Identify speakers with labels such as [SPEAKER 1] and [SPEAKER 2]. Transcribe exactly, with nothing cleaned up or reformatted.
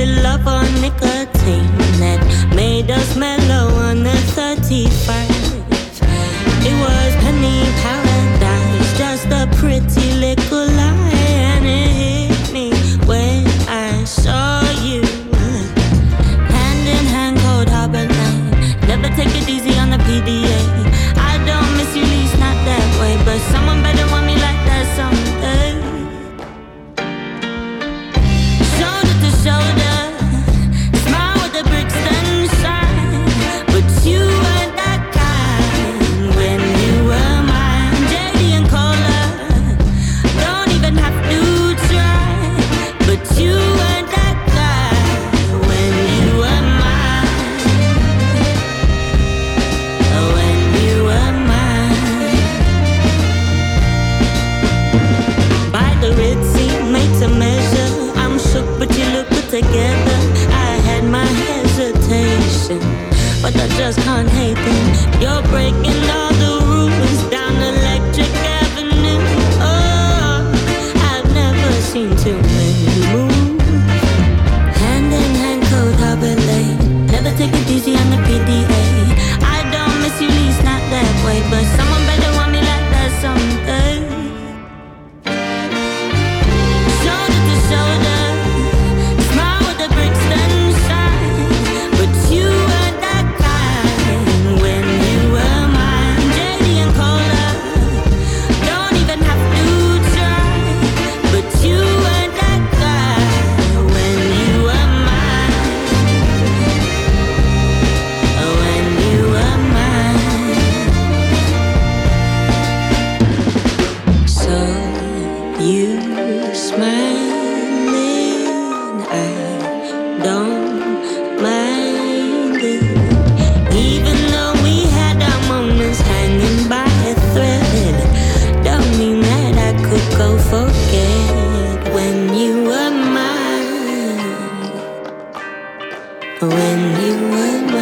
[SPEAKER 1] love on nicotine that made us mellow on the thirty-first. It was penny paradise, just a pretty little lie, and it hit me when I saw you. Hand in hand, cold harbor line. Never take it easy on the P D A. I don't miss you, least not that way, but someone better want me like that someday. Shoulder to shoulder, smile with the bricks then shine. But you weren't that kind when you were mine. J D and Cola, don't even have to try. But you weren't that guy when you were mine. When you were mine. By the Ritzy, made to measure. I'm shook, but you look good together. I had my hesitation, but I just can't hate them. You're breaking all the rules down Electric Avenue. Oh, I've never seen too many move. Hand in hand, cold harbor lane. Never take it easy on the P D A. I don't miss you, least not that way, but someone better want me like that someday. Shoulder to shoulder, smile with the bricks then shine. But you were that kind when you were mine. J D and Cola, don't even have to try. But you were that guy when you were mine. When you were mine. So you smiling, I don't mind it. Even though we had our moments hanging by a thread, don't mean that I could go forget when you were mine. When you were mine.